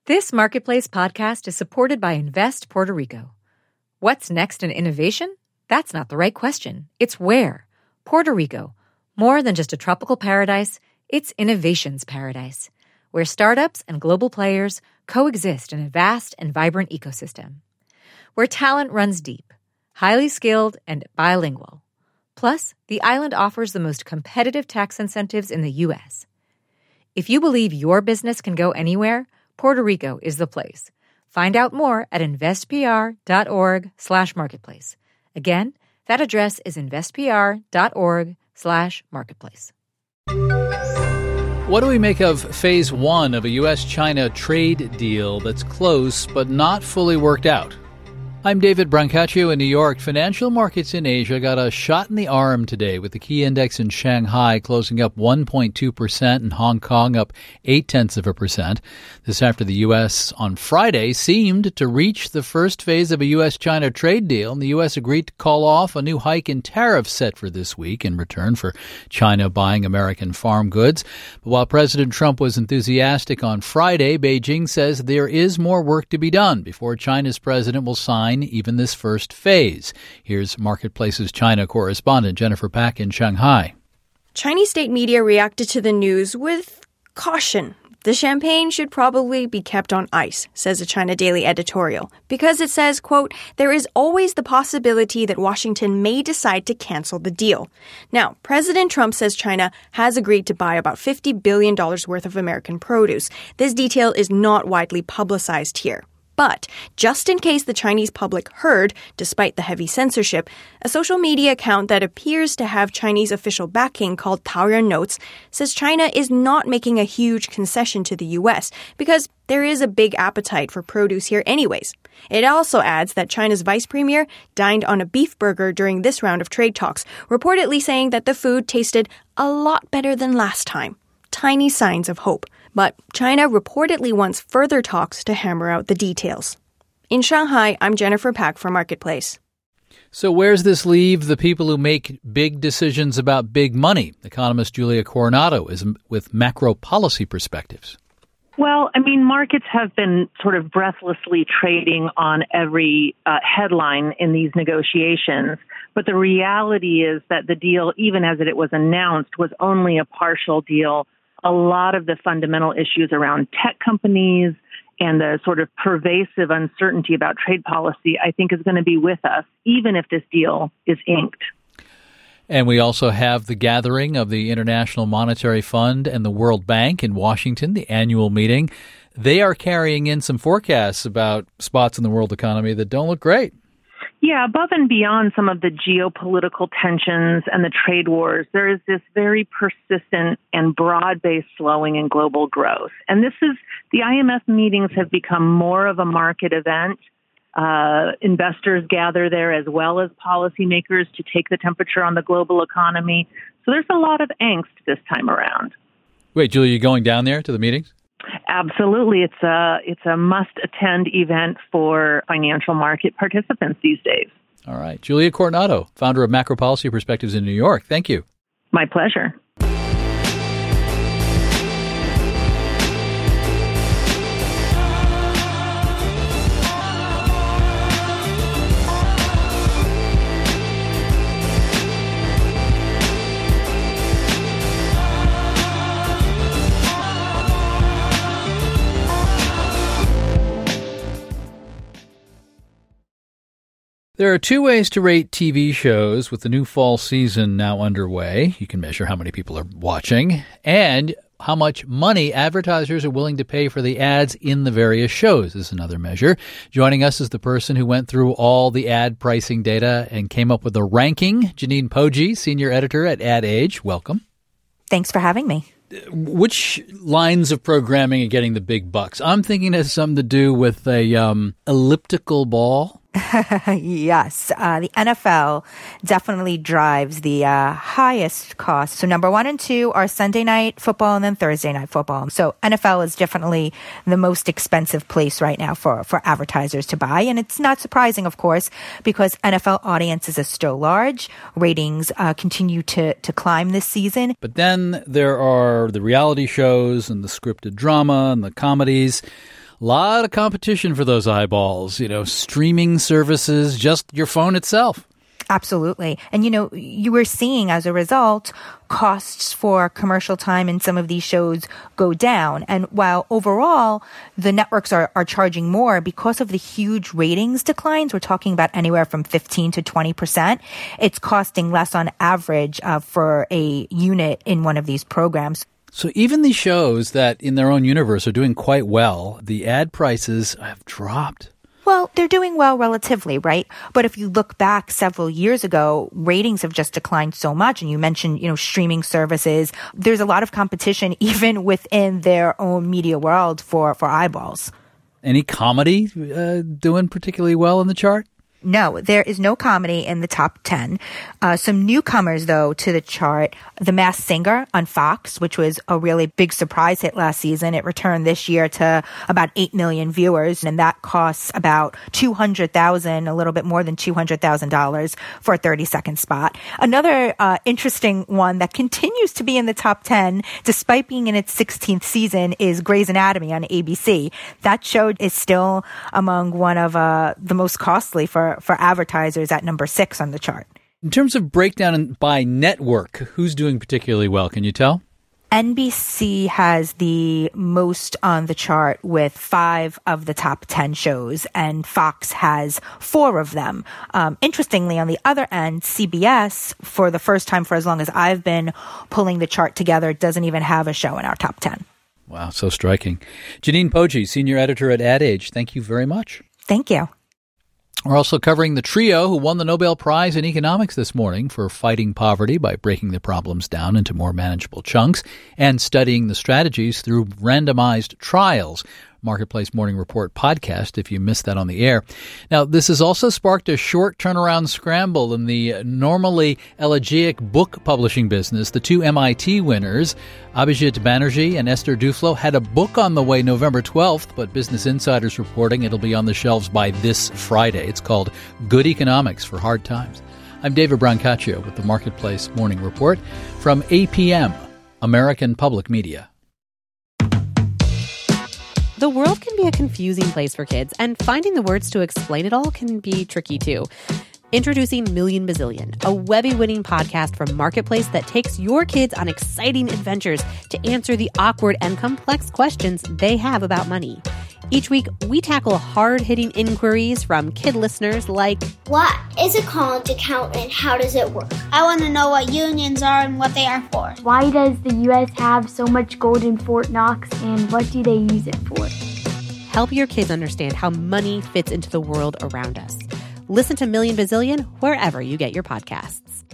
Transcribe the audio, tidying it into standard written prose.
This Marketplace podcast is supported by Invest Puerto Rico. What's next in innovation? That's not the right question. It's where. Puerto Rico. More than just a tropical paradise, it's innovation's paradise, where startups and global players coexist in a vast and vibrant ecosystem. Where talent runs deep, highly skilled, and bilingual. Plus, the island offers the most competitive tax incentives in the U.S. If you believe your business can go anywhere, Puerto Rico is the place. Find out more at investpr.org/marketplace. Again, that address is investpr.org/marketplace. What do we make of phase one of a U.S.-China trade deal that's close but not fully worked out? I'm David Brancaccio in New York. Financial markets in Asia got a shot in the arm today with the key index in Shanghai closing up 1.2% and Hong Kong up 0.8%. This after the U.S. on Friday seemed to reach the first phase of a U.S.-China trade deal, and the U.S. agreed to call off a new hike in tariffs set for this week in return for China buying American farm goods. But while President Trump was enthusiastic on Friday, Beijing says there is more work to be done before China's president will sign even this first phase. Here's Marketplace's China correspondent Jennifer Pak in Shanghai. Chinese state media reacted to the news with caution. The champagne should probably be kept on ice, says a China Daily editorial, because it says, quote, there is always the possibility that Washington may decide to cancel the deal. Now, President Trump says China has agreed to buy about $50 billion worth of American produce. This detail is not widely publicized here. But just in case the Chinese public heard, despite the heavy censorship, a social media account that appears to have Chinese official backing called Taoyuan Notes says China is not making a huge concession to the U.S. because there is a big appetite for produce here anyways. It also adds that China's vice premier dined on a beef burger during this round of trade talks, reportedly saying that the food tasted a lot better than last time. Tiny signs of hope. But China reportedly wants further talks to hammer out the details. In Shanghai, I'm Jennifer Pak for Marketplace. So where's this leave the people who make big decisions about big money? Economist Julia Coronado is with macro policy perspectives. Well, I mean, markets have been sort of breathlessly trading on every headline in these negotiations. But the reality is that the deal, even as it was announced, was only a partial deal. A lot of the fundamental issues around tech companies and the sort of pervasive uncertainty about trade policy, I think, is going to be with us, even if this deal is inked. And we also have the gathering of the International Monetary Fund and the World Bank in Washington, the annual meeting. They are carrying in some forecasts about spots in the world economy that don't look great. Yeah, above and beyond some of the geopolitical tensions and the trade wars, there is this very persistent and broad-based slowing in global growth. And the IMF meetings have become more of a market event. Investors gather there as well as policymakers to take the temperature on the global economy. So there's a lot of angst this time around. Wait, Julia, you going down there to the meetings? Absolutely. It's a must-attend event for financial market participants these days. All right. Julia Coronado, founder of Macro Policy Perspectives in New York. Thank you. My pleasure. There are two ways to rate TV shows with the new fall season now underway. You can measure how many people are watching and how much money advertisers are willing to pay for the ads in the various shows is another measure. Joining us is the person who went through all the ad pricing data and came up with a ranking, Janine Poggi, senior editor at Ad Age. Welcome. Thanks for having me. Which lines of programming are getting the big bucks? I'm thinking it has something to do with a elliptical ball. Yes, the NFL definitely drives the highest cost. So number 1 and 2 are Sunday night football and then Thursday night football. So NFL is definitely the most expensive place right now for advertisers to buy. And it's not surprising, of course, because NFL audiences are still large. Ratings continue to climb this season. But then there are the reality shows and the scripted drama and the comedies. A lot of competition for those eyeballs, streaming services, just your phone itself. Absolutely. And, you were seeing as a result, costs for commercial time in some of these shows go down. And while overall the networks are charging more because of the huge ratings declines, we're talking about anywhere from 15 to 20%, it's costing less on average for a unit in one of these programs. So even these shows that in their own universe are doing quite well, the ad prices have dropped. Well, they're doing well relatively, right? But if you look back several years ago, ratings have just declined so much. And you mentioned, streaming services. There's a lot of competition even within their own media world for eyeballs. Any comedy doing particularly well in the chart? No, there is no comedy in the top 10. Some newcomers, though, to the chart. The Masked Singer on Fox, which was a really big surprise hit last season. It returned this year to about 8 million viewers, and that costs about $200,000, a little bit more than $200,000 for a 30-second spot. Another interesting one that continues to be in the top 10, despite being in its 16th season, is Grey's Anatomy on ABC. That show is still among one of the most costly for advertisers at number 6 on the chart. In terms of breakdown by network, who's doing particularly well? Can you tell? NBC has the most on the chart with 5 of the top 10 shows, and Fox has 4 of them. Interestingly, on the other end, CBS, for the first time for as long as I've been pulling the chart together, doesn't even have a show in our top 10. Wow, so striking. Janine Poggi, senior editor at Ad Age, thank you very much. Thank you. We're also covering the trio who won the Nobel Prize in Economics this morning for fighting poverty by breaking the problems down into more manageable chunks and studying the strategies through randomized trials. Marketplace Morning Report podcast if you missed that on the air. Now, this has also sparked a short turnaround scramble in the normally elegiac book publishing business. The 2 MIT winners, Abhijit Banerjee and Esther Duflo, had a book on the way November 12th, but Business Insider's reporting it'll be on the shelves by this Friday. It's called Good Economics for Hard Times. I'm David Brancaccio with the Marketplace Morning Report from APM, American Public Media. The world can be a confusing place for kids, and finding the words to explain it all can be tricky too. Introducing Million Bazillion, a Webby-winning podcast from Marketplace that takes your kids on exciting adventures to answer the awkward and complex questions they have about money. Each week, we tackle hard-hitting inquiries from kid listeners like, what is a college account and how does it work? I want to know what unions are and what they are for. Why does the U.S. have so much gold in Fort Knox and what do they use it for? Help your kids understand how money fits into the world around us. Listen to Million Bazillion wherever you get your podcasts.